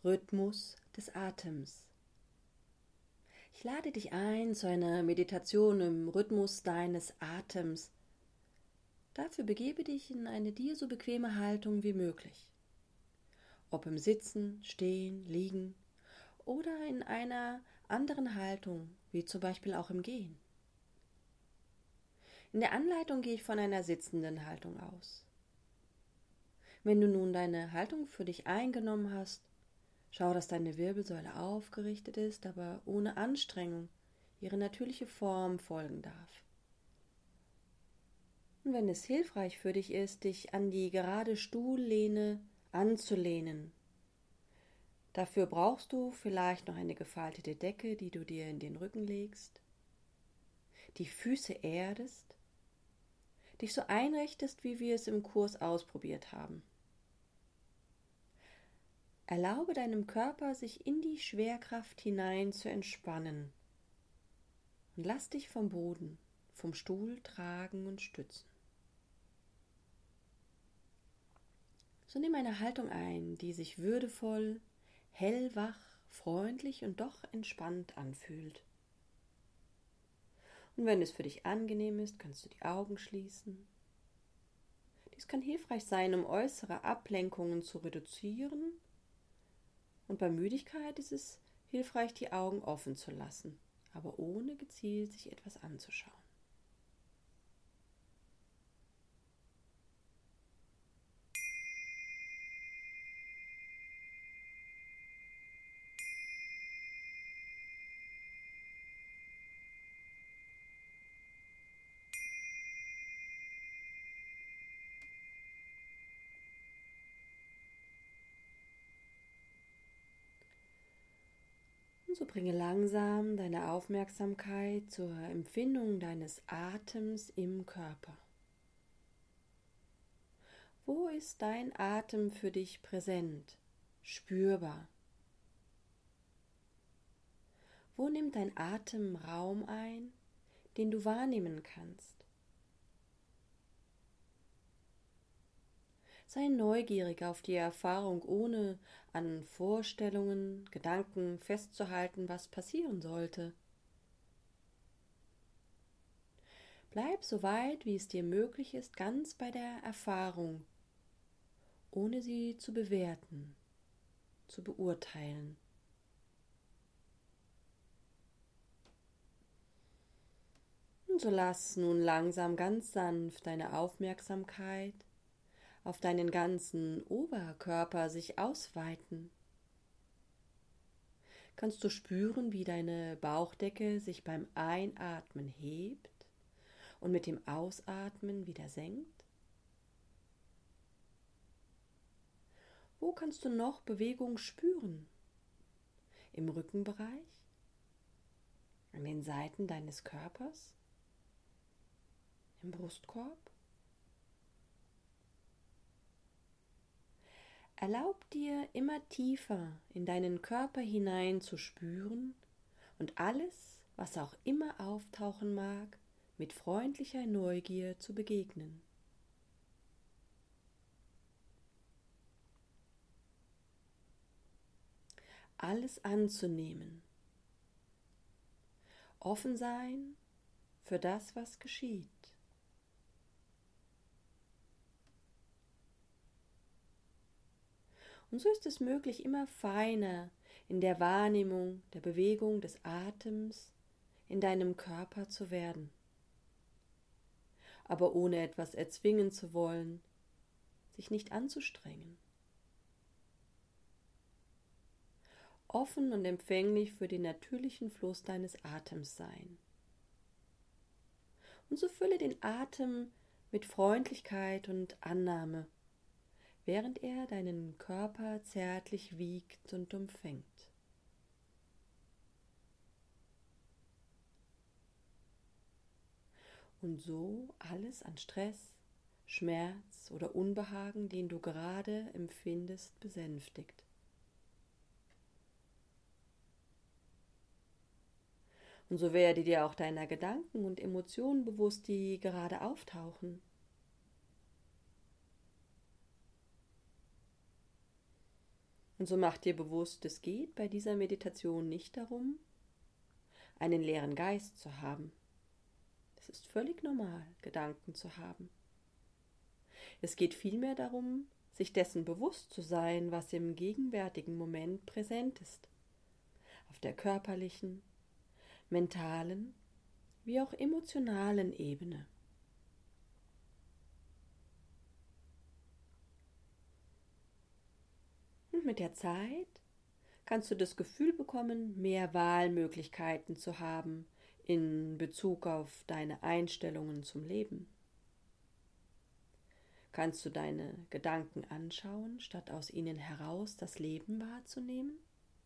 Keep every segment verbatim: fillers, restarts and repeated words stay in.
Rhythmus des Atems. Ich lade dich ein zu einer Meditation im Rhythmus deines Atems. Dafür begebe dich in eine dir so bequeme Haltung wie möglich. Ob im Sitzen, Stehen, Liegen oder in einer anderen Haltung, wie zum Beispiel auch im Gehen. In der Anleitung gehe ich von einer sitzenden Haltung aus. Wenn du nun deine Haltung für dich eingenommen hast, schau, dass deine Wirbelsäule aufgerichtet ist, aber ohne Anstrengung ihre natürliche Form folgen darf. Und wenn es hilfreich für dich ist, dich an die gerade Stuhllehne anzulehnen, dafür brauchst du vielleicht noch eine gefaltete Decke, die du dir in den Rücken legst, die Füße erdest, dich so einrichtest, wie wir es im Kurs ausprobiert haben. Erlaube deinem Körper, sich in die Schwerkraft hinein zu entspannen und lass dich vom Boden, vom Stuhl tragen und stützen. So nimm eine Haltung ein, die sich würdevoll, hellwach, freundlich und doch entspannt anfühlt. Und wenn es für dich angenehm ist, kannst du die Augen schließen. Dies kann hilfreich sein, um äußere Ablenkungen zu reduzieren. Und bei Müdigkeit ist es hilfreich, die Augen offen zu lassen, aber ohne gezielt sich etwas anzuschauen. Und so bringe langsam deine Aufmerksamkeit zur Empfindung deines Atems im Körper. Wo ist dein Atem für dich präsent, spürbar? Wo nimmt dein Atem Raum ein, den du wahrnehmen kannst? Sei neugierig auf die Erfahrung, ohne an Vorstellungen, Gedanken festzuhalten, was passieren sollte. Bleib so weit, wie es dir möglich ist, ganz bei der Erfahrung, ohne sie zu bewerten, zu beurteilen. Und so lass nun langsam ganz sanft deine Aufmerksamkeit auf deinen ganzen Oberkörper sich ausweiten. Kannst du spüren, wie deine Bauchdecke sich beim Einatmen hebt und mit dem Ausatmen wieder senkt? Wo kannst du noch Bewegung spüren? Im Rückenbereich? An den Seiten deines Körpers? Im Brustkorb? Erlaub dir, immer tiefer in deinen Körper hinein zu spüren und alles, was auch immer auftauchen mag, mit freundlicher Neugier zu begegnen. Alles anzunehmen. Offen sein für das, was geschieht. Und so ist es möglich, immer feiner in der Wahrnehmung der Bewegung des Atems in deinem Körper zu werden. Aber ohne etwas erzwingen zu wollen, sich nicht anzustrengen. Offen und empfänglich für den natürlichen Fluss deines Atems sein. Und so fülle den Atem mit Freundlichkeit und Annahme, während er deinen Körper zärtlich wiegt und umfängt. Und so alles an Stress, Schmerz oder Unbehagen, den du gerade empfindest, besänftigt. Und so werde dir auch deiner Gedanken und Emotionen bewusst, die gerade auftauchen. Und so mach dir bewusst, es geht bei dieser Meditation nicht darum, einen leeren Geist zu haben. Es ist völlig normal, Gedanken zu haben. Es geht vielmehr darum, sich dessen bewusst zu sein, was im gegenwärtigen Moment präsent ist. Auf der körperlichen, mentalen, wie auch emotionalen Ebene. Und mit der Zeit kannst du das Gefühl bekommen, mehr Wahlmöglichkeiten zu haben in Bezug auf deine Einstellungen zum Leben. Kannst du deine Gedanken anschauen, statt aus ihnen heraus das Leben wahrzunehmen?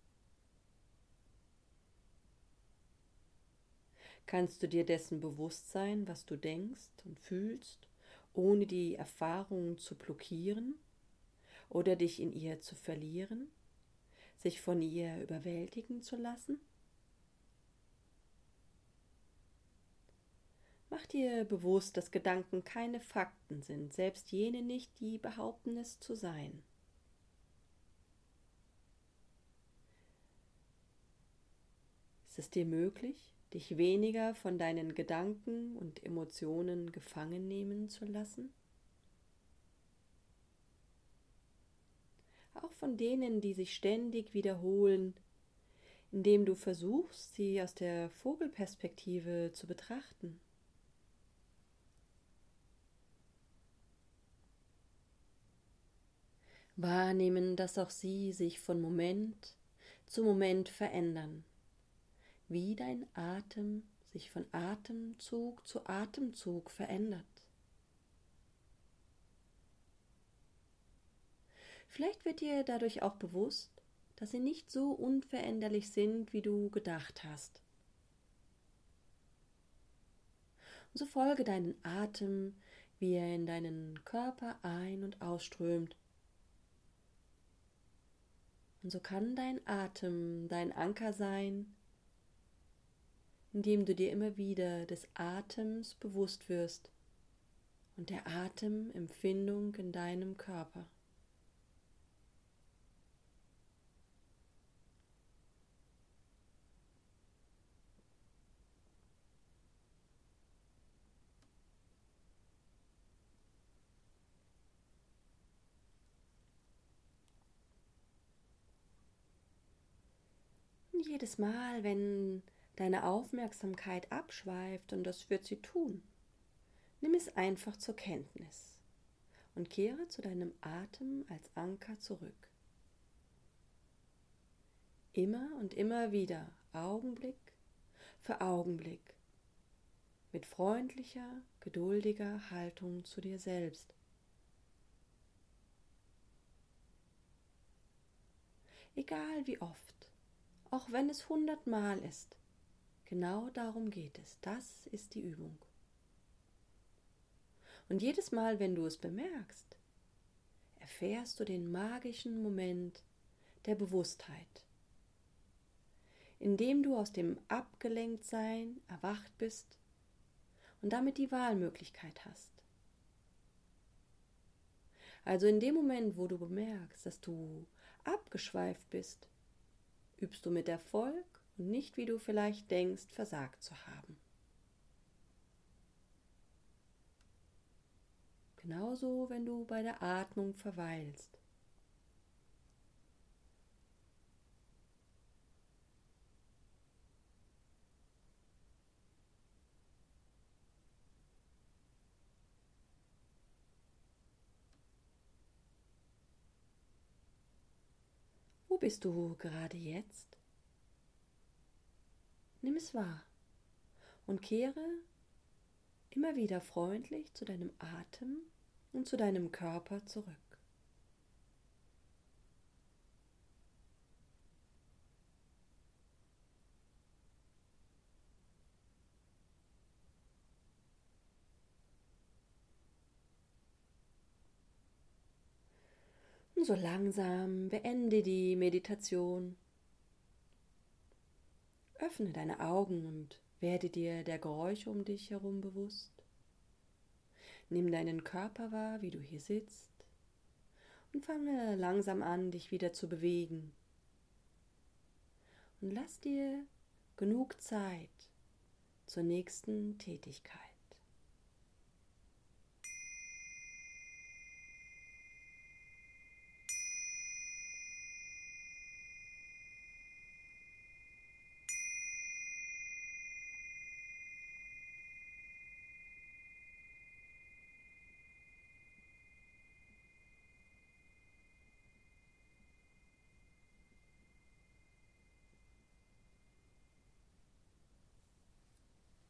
Kannst du dir dessen bewusst sein, was du denkst und fühlst, ohne die Erfahrung zu blockieren oder dich in ihr zu verlieren, sich von ihr überwältigen zu lassen? Mach dir bewusst, dass Gedanken keine Fakten sind, selbst jene nicht, die behaupten, es zu sein. Ist es dir möglich, dich weniger von deinen Gedanken und Emotionen gefangen nehmen zu lassen? Auch von denen, die sich ständig wiederholen, indem du versuchst, sie aus der Vogelperspektive zu betrachten. Wahrnehmen, dass auch sie sich von Moment zu Moment verändern, wie dein Atem sich von Atemzug zu Atemzug verändert. Vielleicht wird dir dadurch auch bewusst, dass sie nicht so unveränderlich sind, wie du gedacht hast. Und so folge deinen Atem, wie er in deinen Körper ein- und ausströmt. Und so kann dein Atem dein Anker sein, indem du dir immer wieder des Atems bewusst wirst und der Atemempfindung in deinem Körper. Und jedes Mal, wenn deine Aufmerksamkeit abschweift, und das wird sie tun, nimm es einfach zur Kenntnis und kehre zu deinem Atem als Anker zurück. Immer und immer wieder, Augenblick für Augenblick, mit freundlicher, geduldiger Haltung zu dir selbst. Egal wie oft, auch wenn es hundertmal ist, genau darum geht es, das ist die Übung. Und jedes Mal, wenn du es bemerkst, erfährst du den magischen Moment der Bewusstheit, in dem du aus dem Abgelenktsein erwacht bist und damit die Wahlmöglichkeit hast. Also in dem Moment, wo du bemerkst, dass du abgeschweift bist, übst du mit Erfolg und nicht, wie du vielleicht denkst, versagt zu haben. Genauso, wenn du bei der Atmung verweilst. Wo bist du gerade jetzt? Nimm es wahr und kehre immer wieder freundlich zu deinem Atem und zu deinem Körper zurück. Und so langsam beende die Meditation. Öffne deine Augen und werde dir der Geräusche um dich herum bewusst. Nimm deinen Körper wahr, wie du hier sitzt und fange langsam an, dich wieder zu bewegen. Und lass dir genug Zeit zur nächsten Tätigkeit.